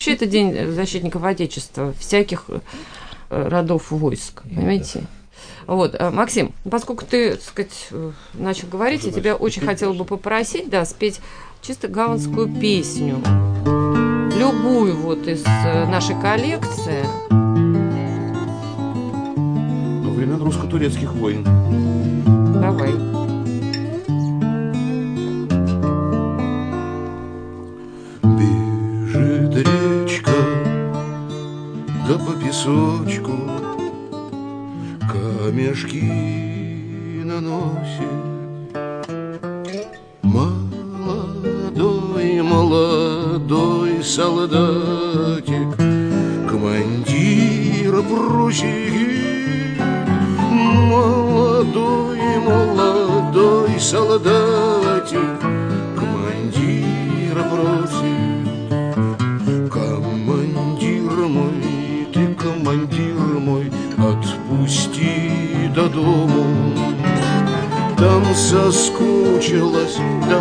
вообще это День защитников Отечества, всяких родов войск, понимаете? Вот, Максим, поскольку ты, так сказать, начал говорить, я тебя очень хотела бы попросить, да, спеть чисто гаванскую песню, любую вот из нашей коллекции. Во времен русско-турецких войн. Давай. Бежит речка, да по песочку камешки наносит. Молодой солдатик, командира просит. Молодой солдатик, командира просит. Командир мой, ты командир мой, отпусти до дому. Там соскучилась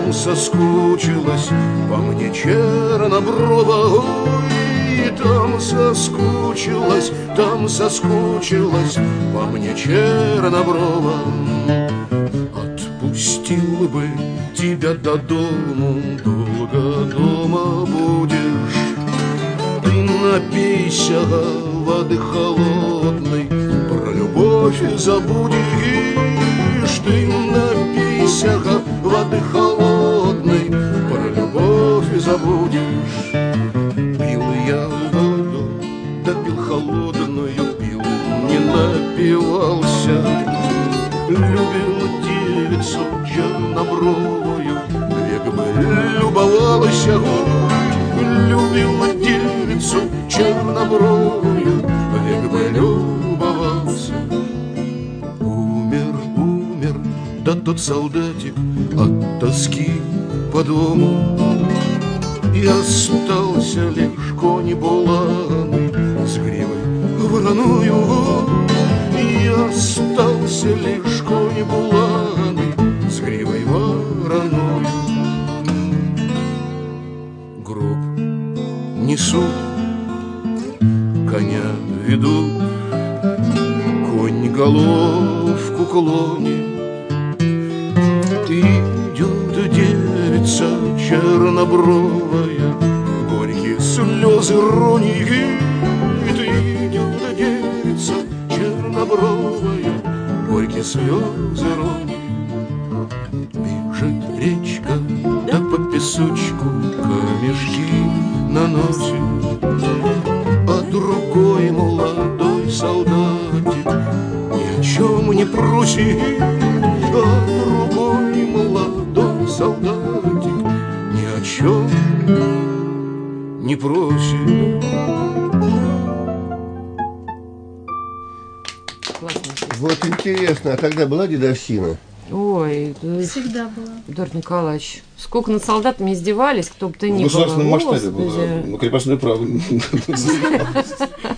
по мне черноброва. Ой, там соскучилась по мне черноброва. Отпустил бы тебя до дому, долго дома будешь. Ты напейся воды холодной, про любовь забудешь. Ты напейся воды холодной, про любовь забудешь. Пил я воду, да пил холодную, пил, не напивался. Любил девицу чернобровую, век бы любовался. Любил девицу чернобровую, век бы любовался. Да тот солдатик от тоски по дому, и остался лишь конь буланый с гривой вороною. И остался лишь конь буланый с гривой вороною. Гроб несут, коня ведут, конь головку клонит. Идет девица чернобровая, горькие слезы ронит. Идет девица чернобровая, горькие слезы ронит. Бежит речка, да по песочку камешки наносит. А другой молодой солдатик ни о чем не просит. А другой молодой солдатик ни о чем не просит. Вот интересно, а когда была дедовщина? Ой, всегда была. Эдуард Николаевич, сколько над солдатами издевались, кто бы то ни был. В государственном масштабе было, на крепостное право.